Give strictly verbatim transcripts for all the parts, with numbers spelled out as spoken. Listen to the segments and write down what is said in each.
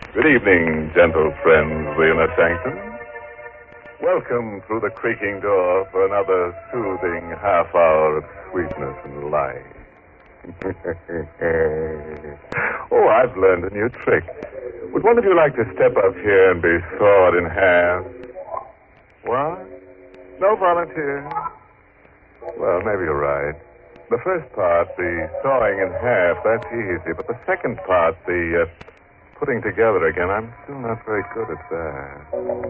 Good evening, gentle friends of the inner sanctum. Welcome through the creaking door for another soothing half hour of sweetness and light. Oh, I've learned a new trick. Would one of you like to step up here and be sawed in half? What? No volunteers? Well, maybe you're right. The first part, the sawing in half, that's easy. But the second part, the uh, putting together again, I'm still not very good at that.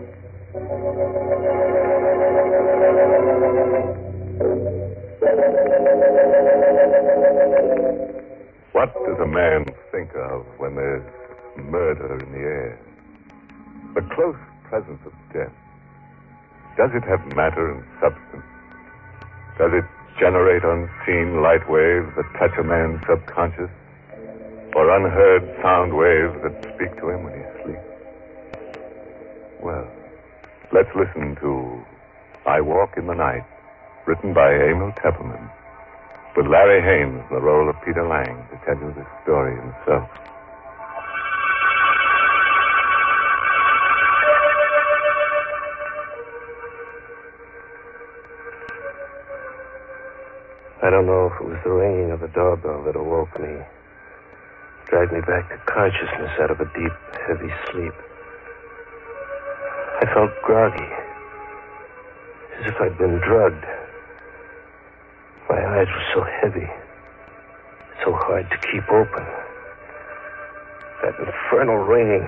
What does a man think of when there's murder in the air? The close presence of death. Does it have matter and substance? Does it generate unseen light waves that touch a man's subconscious? Or unheard sound waves that speak to him when he sleeps? Well, let's listen to I Walk in the Night, written by Emil Tepperman, with Larry Haines in the role of Peter Lang to tell you this story himself. I don't know if it was the ringing of the doorbell that awoke me, dragged me back to consciousness out of a deep, heavy sleep. I felt groggy, as if I'd been drugged. My eyes were so heavy, so hard to keep open. That infernal ringing.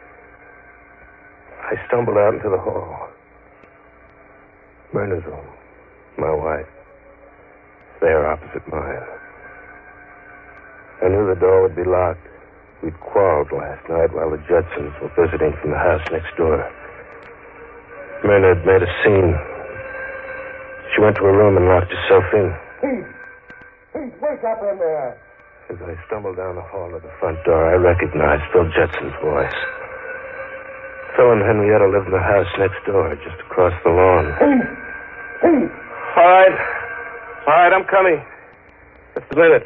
I stumbled out into the hall. Myrna's room, my wife, there opposite mine. I knew the door would be locked. We'd quarreled last night while the Judsons were visiting from the house next door. Myrna had made a scene. She went to her room and locked herself in. Pete! Pete, wake up in there! As I stumbled down the hall to the front door, I recognized Phil Judson's voice. Phil and Henrietta lived in the house next door, just across the lawn. Pete! Pete! All right. All right, I'm coming. Just a minute.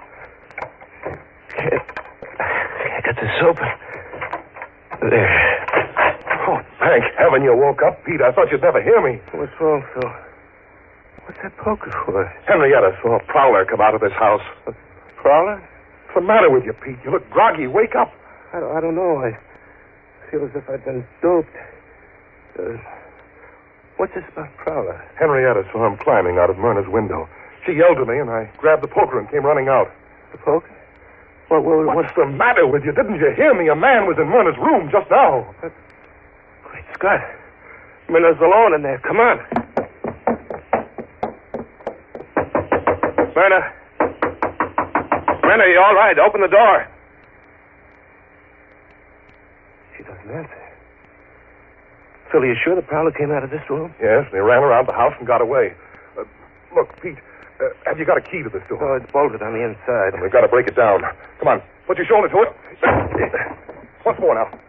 I got this open. There. Oh, thank heaven you woke up, Pete. I thought you'd never hear me. What's wrong, Phil? What's that poker for? Henrietta saw a prowler come out of this house. A prowler? What's the matter with you, Pete? You look groggy. Wake up. I don't, I don't know. I feel as if I'd been doped. Uh, what's this about prowler? Henrietta saw him climbing out of Myrna's window. She yelled to me, and I grabbed the poker and came running out. The poker? Well, well, What's the matter with you? Didn't you hear me? A man was in Myrna's room just now. Uh, great Scott. Myrna's alone in there. Come on. Myrna. Myrna, you all right? Open the door. She doesn't answer. Phil, are you sure the prowler came out of this room? Yes, and he ran around the house and got away. Uh, look, Pete, uh, have you got a key to this door? Oh, it's bolted on the inside. And we've got to break it down. Come on, put your shoulder to it. Once more now.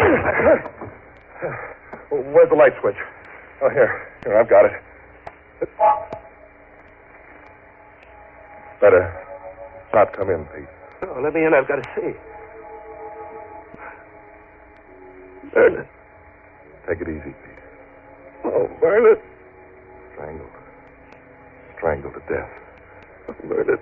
Where's the light switch? Oh, here. Here, I've got it. Better not come in, Pete. Oh, let me in. I've got to see. Myrna. Take it easy, Pete. Oh, Myrna. Strangled. Strangled to death. Oh, Myrna.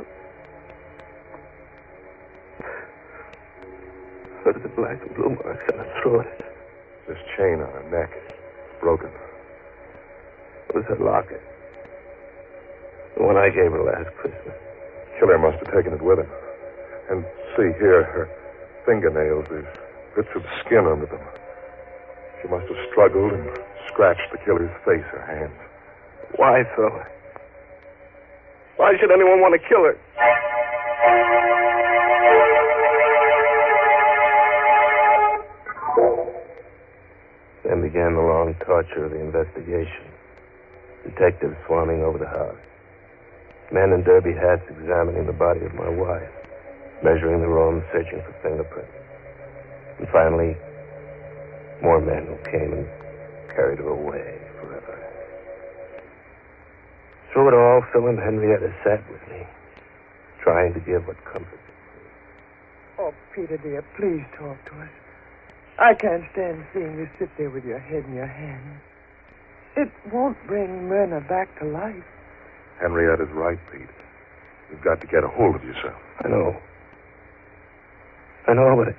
Look at the black and blue marks on her throat. This chain on her neck. Broken. It was her locket. The one I gave her last Christmas. Killer must have taken it with him. And see here, her fingernails, there's bits of skin under them. She must have struggled and scratched the killer's face or hands. Why, Phil? Why should anyone want to kill her? Then began the long torture of the investigation. Detectives swarming over the house. Men in derby hats examining the body of my wife. Measuring the room, searching for fingerprints. And finally, more men who came and carried her away forever. Through it all, Phil and Henrietta sat with me, trying to give what comfort. Oh, Peter, dear, please talk to us. I can't stand seeing you sit there with your head in your hands. It won't bring Myrna back to life. Henrietta's right, Pete. You've got to get a hold of yourself. I know. I know, but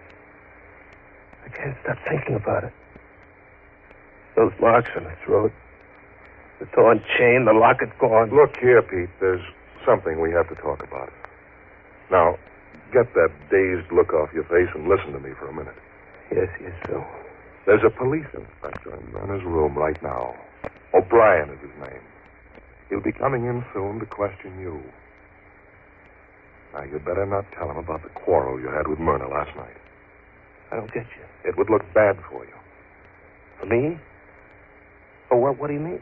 I can't stop thinking about it. Those marks on her throat, the torn chain, the locket gone. Look here, Pete. There's something we have to talk about. Now, get that dazed look off your face and listen to me for a minute. Yes, yes, Phil. There's a police inspector in Myrna's room right now. O'Brien is his name. He'll be coming in soon to question you. Now, you'd better not tell him about the quarrel you had with Myrna last night. I don't get you. It would look bad for you. For me? Oh, what, what do you mean?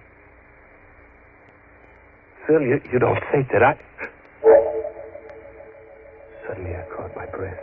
Phil, you, you don't think that I... Suddenly I caught my breath.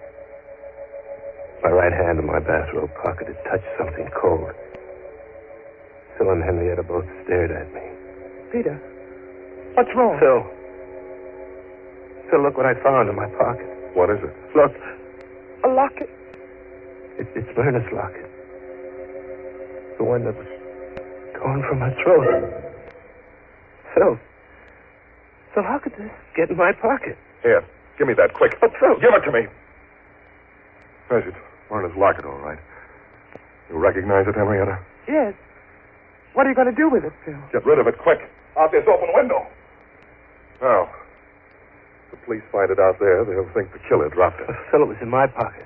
My right hand in my bathrobe pocket had touched something cold. Phil and Henrietta both stared at me. Peter, what's wrong? Phil. Phil, look what I found in my pocket. What is it? Look. A locket? It, it's Myrna's locket. The one that was torn from her throat. Phil. Phil, how could this get in my pocket? Here, give me that, quick. But Phil... Give it to me. There's it. Myrna's locket, all right. You recognize it, Henrietta? Yes. What are you going to do with it, Phil? Get rid of it, quick. Out this open window. Now, if the police find it out there, they'll think the killer dropped it. But Phil, it was in my pocket.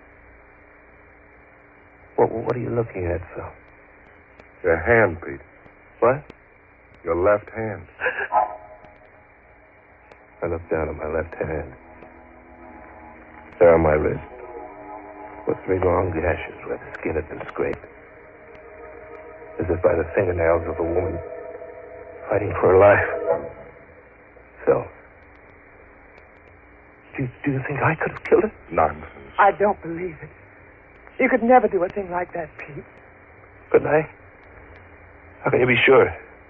What, what are you looking at, Phil? Your hand, Pete. What? Your left hand. I looked down at my left hand. There on my wrist were three long gashes where the skin had been scraped. As if by the fingernails of a woman fighting for her life. Phil, do, do you think I could have killed her? Nonsense. I don't believe it. You could never do a thing like that, Pete. Couldn't I? How can you be sure?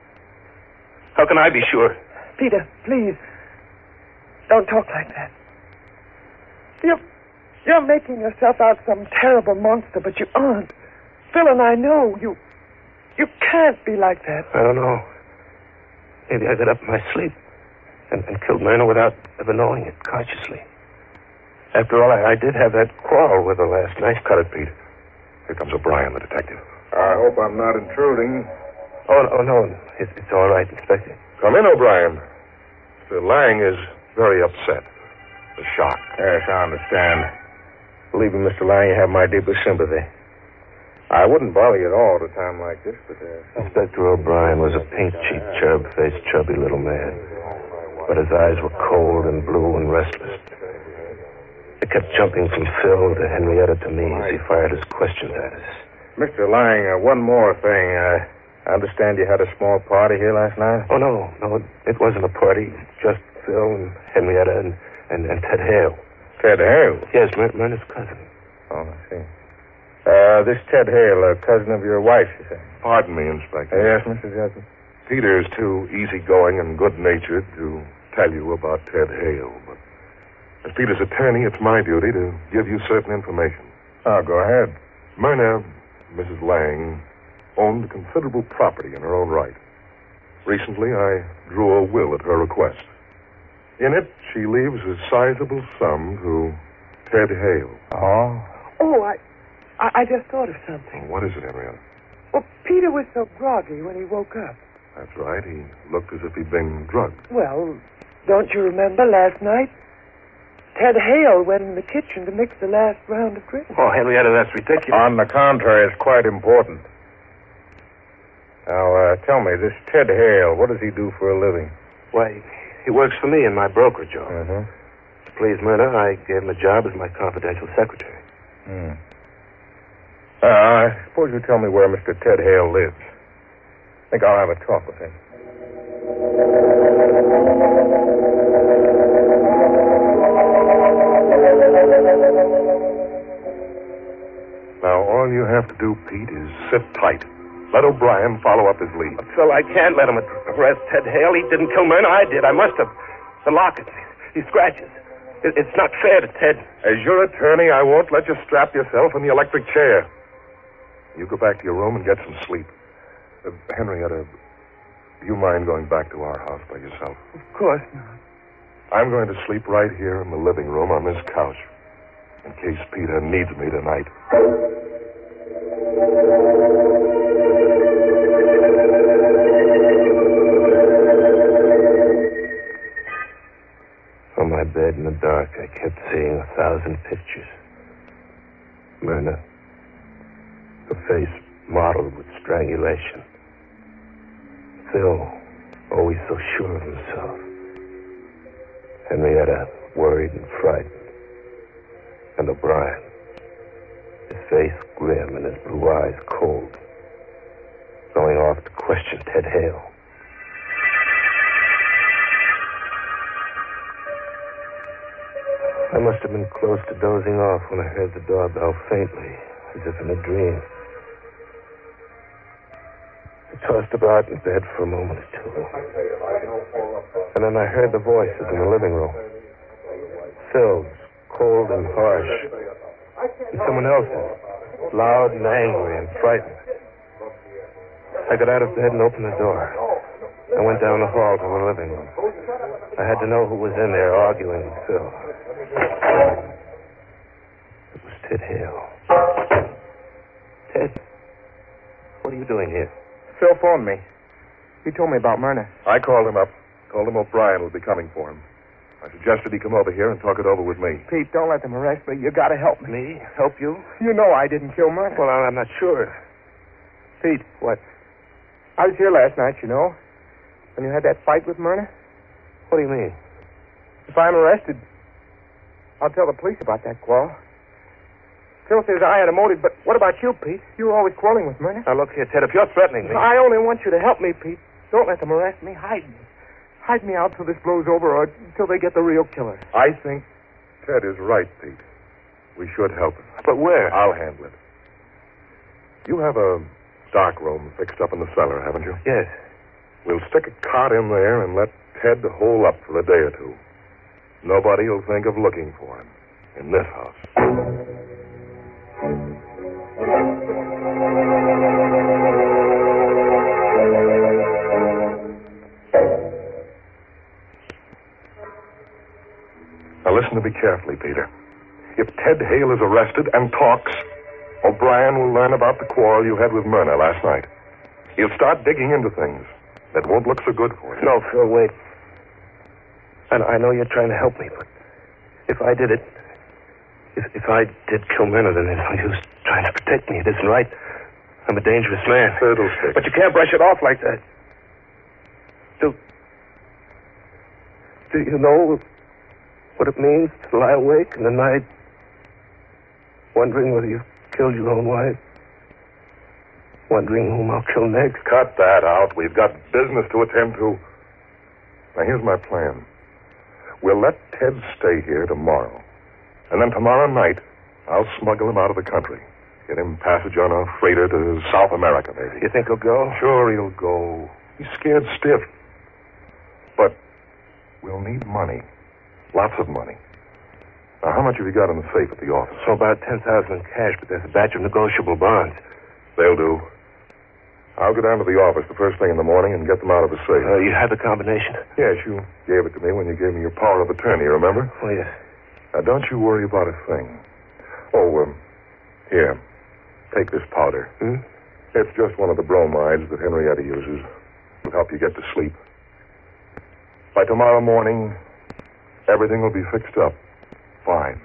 How can I be sure? Peter, please. Don't talk like that. You're, you're making yourself out some terrible monster, but you aren't. Phil and I know you... You can't be like that. I don't know. Maybe I got up in my sleep and, and killed Myrna without ever knowing it consciously. After all, I, I did have that quarrel with her last night. Cut it, Pete. Here comes O'Brien, the detective. I hope I'm not intruding. Oh, oh no. It's, it's all right, Inspector. Come in, O'Brien. Mister Lang is very upset. The shock. Yes, I understand. Believe me, Mister Lang, you have my deepest sympathy. I wouldn't bother you at all at a time like this, but... Uh, Inspector O'Brien was a pink-cheeked, cherub-faced, chubby little man. But his eyes were cold and blue and restless. They kept jumping from Phil to Henrietta to me as he fired his questions at us. Mister Lang, uh, one more thing. Uh, I understand you had a small party here last night? Oh, no. No, it, it wasn't a party. Just Phil and Henrietta and, and, and Ted Hale. Ted Hale? Yes, Myr- Myrna's cousin. Oh, I see. Uh, this Ted Hale, a cousin of your wife, you say? Pardon me, Inspector. Uh, yes, Mister Judson? Peter's too easygoing and good-natured to tell you about Ted Hale, but as Peter's attorney, it's my duty to give you certain information. Oh, go ahead. Myrna, Missus Lang, owned considerable property in her own right. Recently, I drew a will at her request. In it, she leaves a sizable sum to Ted Hale. Oh? Oh, I... I, I just thought of something. What is it, Henrietta? Well, Peter was so groggy when he woke up. That's right. He looked as if he'd been drugged. Well, don't you remember last night? Ted Hale went in the kitchen to mix the last round of drinks. Oh, Henrietta, that's ridiculous. On the contrary, it's quite important. Now, uh, tell me, this Ted Hale, what does he do for a living? Why, he works for me in my brokerage office. Uh-huh. To please Myrna, I gave him a job as my confidential secretary. Hmm. Uh, I suppose you tell me where Mister Ted Hale lives. I think I'll have a talk with him. Now, all you have to do, Pete, is sit tight. Let O'Brien follow up his lead. But, Phil, I can't let him arrest Ted Hale. He didn't kill Myrna. I did. I must have. The locket. These scratches. It, it's not fair to Ted. As your attorney, I won't let you strap yourself in the electric chair. You go back to your room and get some sleep. Uh, Henrietta, do you mind going back to our house by yourself? Of course not. I'm going to sleep right here in the living room on this couch, in case Peter needs me tonight. On my bed in the dark, I kept seeing a thousand pictures. Myrna, her face mottled with strangulation. Phil, always so sure of himself. Henrietta, worried and frightened. And O'Brien, his face grim and his blue eyes cold, going off to question Ted Hale. I must have been close to dozing off when I heard the doorbell faintly, as if in a dream. I tossed about in bed for a moment or two. And then I heard the voices in the living room. Phil's, cold and harsh. And someone else's, loud and angry and frightened. I got out of bed and opened the door. I went down the hall to the living room. I had to know who was in there arguing with Phil. It was Ted Hale. Ted, what are you doing here? Phil phoned me. He told me about Myrna. I called him up. Told him O'Brien would be coming for him. I suggested he come over here and talk it over with me. Pete, don't let them arrest me. You gotta help me. Me? Help you? You know I didn't kill Myrna. Well, I'm not sure. Pete, what? I was here last night, you know, when you had that fight with Myrna. What do you mean? If I'm arrested, I'll tell the police about that quarrel. Phil says I had a motive, but what about you, Pete? You were always quarreling with Myrna. Now, look here, Ted, if you're threatening me... I only want you to help me, Pete. Don't let them arrest me. Hide me. Hide me out till this blows over or until they get the real killer. I think Ted is right, Pete. We should help him. But where? I'll handle it. You have a dark room fixed up in the cellar, haven't you? Yes. We'll stick a cot in there and let Ted hole up for a day or two. Nobody will think of looking for him in this house. Now listen to me carefully, Peter. If Ted Hale is arrested and talks, O'Brien will learn about the quarrel you had with Myrna last night. He'll start digging into things that won't look so good for you. No, Phil, wait. I, I know you're trying to help me, but if I did it, if, if I did kill Myrna, then there's no use trying to protect me. It isn't right. I'm a dangerous man. Fiddlesticks. But you can't brush it off like that. Do, do you know what it means to lie awake in the night, wondering whether you've killed your own wife, wondering whom I'll kill next? Cut that out. We've got business to attend to. Now, here's my plan. We'll let Ted stay here tomorrow. And then tomorrow night, I'll smuggle him out of the country. Get him passage on a freighter to South America, maybe. You think he'll go? Sure, he'll go. He's scared stiff. But we'll need money. Lots of money. Now, how much have you got in the safe at the office? So about ten thousand in cash, but there's a batch of negotiable bonds. They'll do. I'll go down to the office the first thing in the morning and get them out of the safe. Uh, you have the combination? Yes, you gave it to me when you gave me your power of attorney, remember? Oh, yes. Now, don't you worry about a thing. Oh, um, here. Take this powder. Hmm? It's just one of the bromides that Henrietta uses. It'll help you get to sleep. By tomorrow morning, everything will be fixed up. Fine.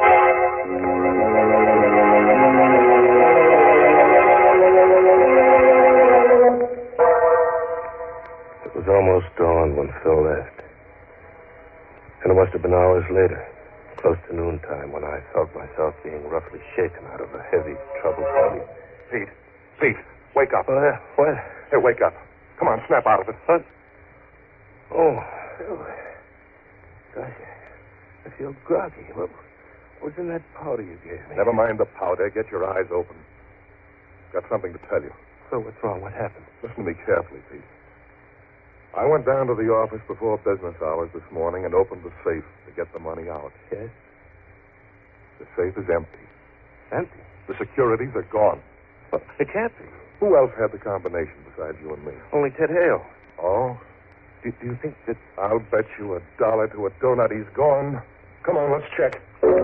It was almost dawn when Phil left. And it must have been hours later, close to noontime, when I felt myself being roughly shaken out of a heavy, troubled sleep. Pete, Pete, wake up. Oh, uh, what? Hey, wake up. Come on, snap out of it. What? Oh, Phil. Gosh, I feel groggy. What was in that powder you gave me? Never mind the powder. Get your eyes open. Got something to tell you. So what's wrong? What happened? Listen to me carefully, Pete. I went down to the office before business hours this morning and opened the safe to get the money out. Yes? The safe is empty. Empty? The securities are gone. Well, it can't be. Who else had the combination besides you and me? Only Ted Hale. Oh? Do, do you think that... I'll bet you a dollar to a donut he's gone. Come on, let's check.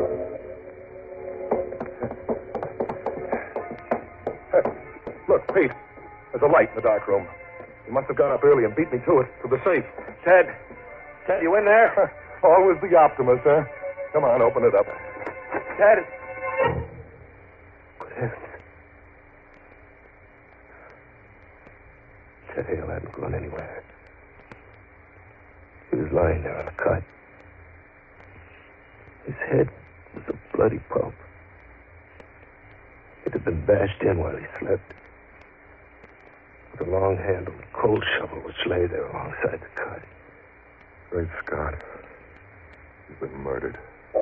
Hey, look, Pete. There's a light in the dark room. He must have gone up early and beat me to it, to the safe. Ted. Ted, you in there? Always the optimist, huh? Come on, open it up. Ted. Good heavens. Ted Hale hadn't gone anywhere. He was lying there on a cot. His head was a bloody pulp. It had been bashed in while he slept. With a long-handled coal shovel which lay there alongside the cot. Great Scott. He's been murdered.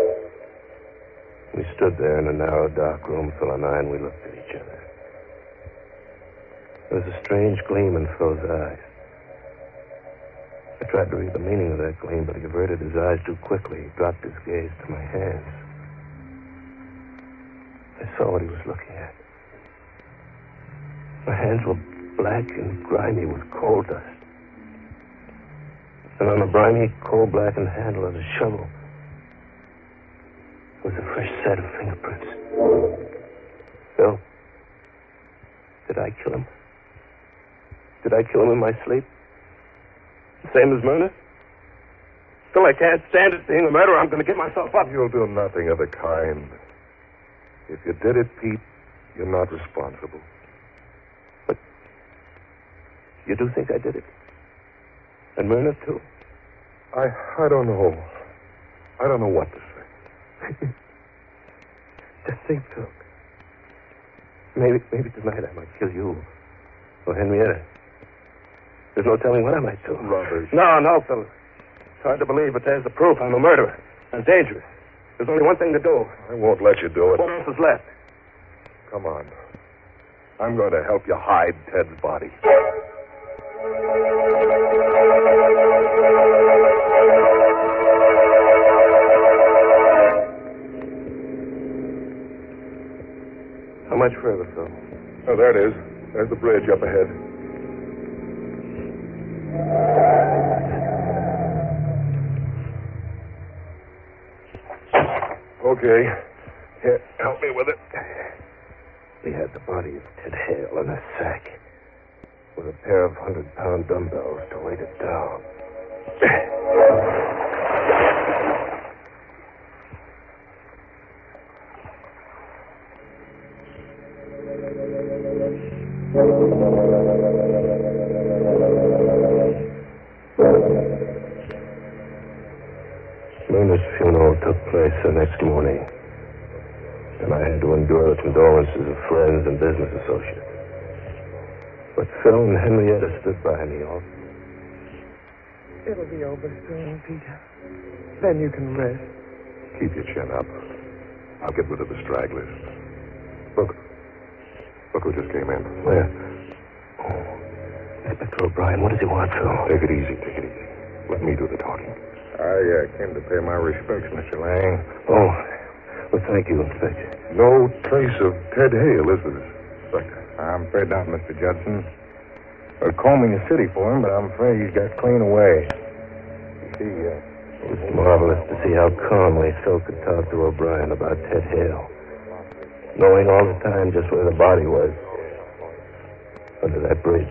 We stood there in a narrow, dark room, Phil and I, and we looked at each other. There was a strange gleam in Phil's eyes. I tried to read the meaning of that gleam, but he averted his eyes too quickly. He dropped his gaze to my hands. I saw what he was looking at. My hands were black and grimy with coal dust. And on the briny, coal-blackened handle of the shovel was a fresh set of fingerprints. Phil, did I kill him? Did I kill him in my sleep? The same as Myrna? Phil, I can't stand it being a murderer. I'm going to get myself up. You'll do nothing of the kind. If you did it, Pete, you're not responsible. But you do think I did it? And Myrna, too? I I don't know. I don't know what to say. Just think, Phil. Maybe, maybe tonight I might kill you. Or Henrietta. There's no telling what I might do. Rubbish. No, no, Phil. It's hard to believe, but there's the proof. I'm a murderer. I'm dangerous. There's only one thing to do. I won't let you do it. What else is left? Come on. I'm going to help you hide Ted's body. How much further, Phil? Oh, there it is. There's the bridge up ahead. Okay. Here, help me with it. We had the body of Ted Hale in a sack with a pair of hundred-pound dumbbells to weight it down. Myrna's funeral took place the next morning, and I had to endure the condolences of friends and business associates. But Phil and Henrietta stood by me all. It'll be over soon, Peter. Then you can rest. Keep your chin up. I'll get rid of the stragglers. Look. Look who just came in. Where? Oh, Inspector O'Brien. What does he want, Phil? Take it easy, take it easy. Let me do the talking. I uh, came to pay my respects, Mister Lang. Oh, well, thank you, Inspector. No trace of Ted Hale, is there, Inspector? I'm afraid not, Mister Judson. We're combing the city for him, but I'm afraid he's got clean away. You see, uh... It was marvelous to see how calmly Phil could talk to O'Brien about Ted Hale, knowing all the time just where the body was, under that bridge.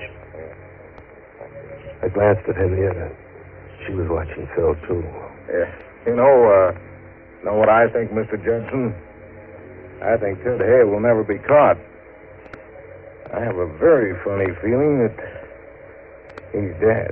I glanced at Henrietta. She was watching Phil, too. Yeah. You know, uh, know what I think, Mister Judson? I think Ted Hale will never be caught. I have a very funny feeling that he's dead.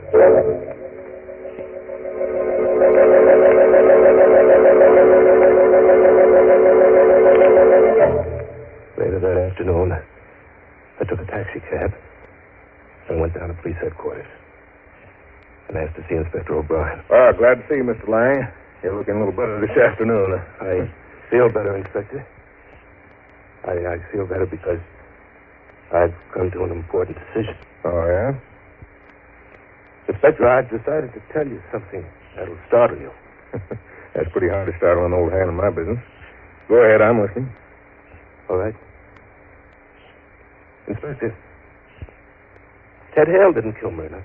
Later that afternoon, I took a taxi cab and went down to police headquarters and asked to see Inspector O'Brien. Well, glad to see you, Mister Lang. You're looking a little better this afternoon. I feel better, Inspector. I, I feel better because I've come to an important decision. Oh, yeah? Inspector, I've decided to tell you something that'll startle you. That's pretty hard to startle an old hand in my business. Go ahead, I'm listening. All right. Inspector, Ted Hale didn't kill Myrna.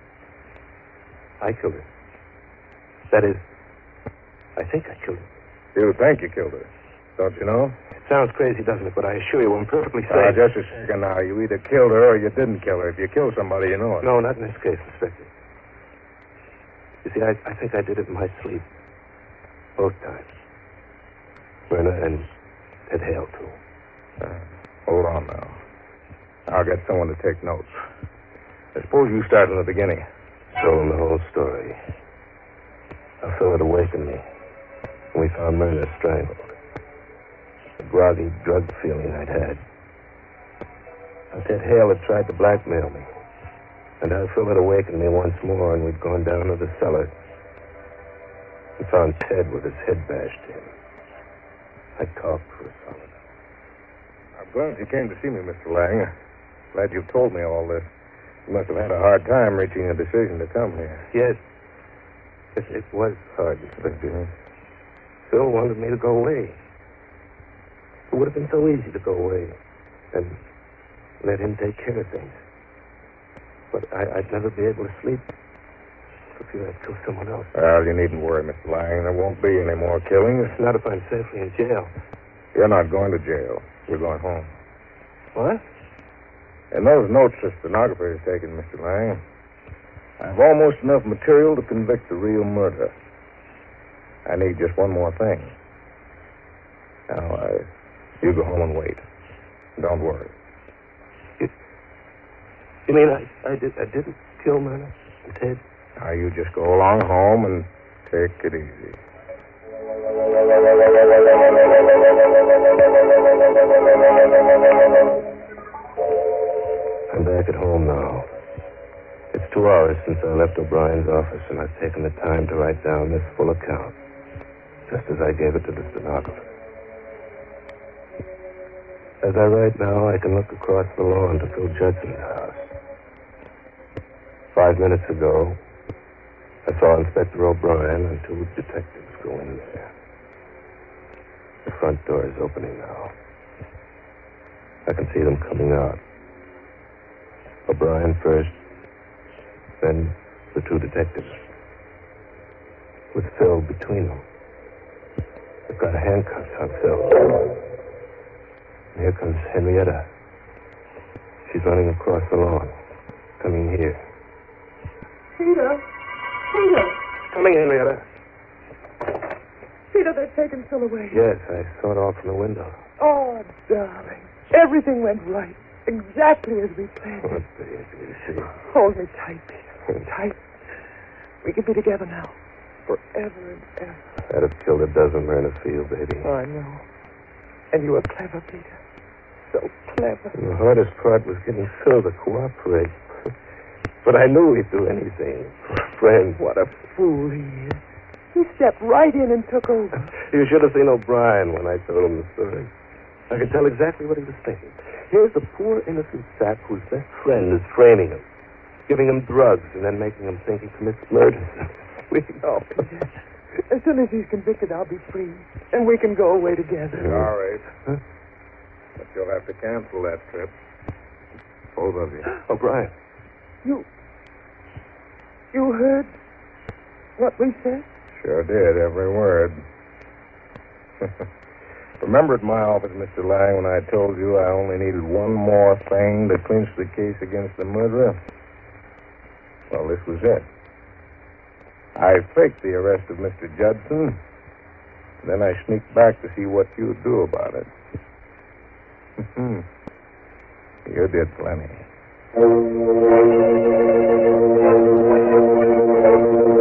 I killed her. That is, I think I killed her. You think you killed her, don't you know? It sounds crazy, doesn't it? But I assure you I'm perfectly safe. Uh, just a second now. You either killed her or you didn't kill her. If you killed somebody, you know it. No, not in this case, Inspector. You see, I, I think I did it in my sleep. Both times. Myrna and Ted Hale, too. Uh, hold on now. I'll get someone to take notes. I suppose you start from the beginning. Told him the whole story. I felt it awaken me. And we found Myrna strangled. The groggy drug feeling I'd had. Now, Ted Hale had tried to blackmail me. And I felt it awaken me once more, and we'd gone down to the cellar. We found Ted with his head bashed in. I talked for a solid. I'm glad you came to see me, Mister Lang. Glad you've told me all this. You must have had a hard time reaching a decision to come here. Yes. Yes, it was hard, Inspector. Phil wanted me to go away. It would have been so easy to go away and let him take care of things. But I, I'd never be able to sleep for fear I'd kill someone else. Well, you needn't worry, Mister Lang. There won't be any more killings. Not if I'm safely in jail. You're not going to jail. You're going home. What? And those notes the stenographer has taken, Mister Lang, I've almost enough material to convict the real murderer. I need just one more thing. Now, uh, you go home and wait. Don't worry. You, you mean I, I, did, I didn't kill Myrna and Ted? Now, you just go along home and take it easy. I'm back at home now. It's two hours since I left O'Brien's office, and I've taken the time to write down this full account, just as I gave it to the stenographer. As I write now, I can look across the lawn to Phil Judson's house. Five minutes ago, I saw Inspector O'Brien and two detectives go in there. The front door is opening now. I can see them coming out. O'Brien first, then the two detectives, with Phil between them. They've got handcuffs on Phil. And here comes Henrietta. She's running across the lawn, coming here. Peter! Peter! Coming, Henrietta. Peter, they've taken Phil away. Yes, I saw it all from the window. Oh, darling. Everything went right. Exactly as we planned. Oh, baby, see. Hold me tight, Peter. Tight. We can be together now. Forever and ever. I'd have killed a dozen Myrnas for you, baby. I know. And you were clever, Peter. So clever. And the hardest part was getting Phil to cooperate. But I knew he'd do anything for a friend. What a fool he is. He stepped right in and took over. You should have seen O'Brien when I told him the story. I could tell exactly what he was thinking. Here's a poor innocent sap whose best friend is framing him, giving him drugs, and then making him think he commits murder. We know. As soon as he's convicted, I'll be free, and we can go away together. All right. Huh? But you'll have to cancel that trip. Both of you. O'Brien. You... You heard what we said? Sure did, every word. Remember at my office, Mister Lang, when I told you I only needed one more thing to clinch the case against the murderer? Well, this was it. I faked the arrest of Mister Judson, and then I sneaked back to see what you'd do about it. You did plenty.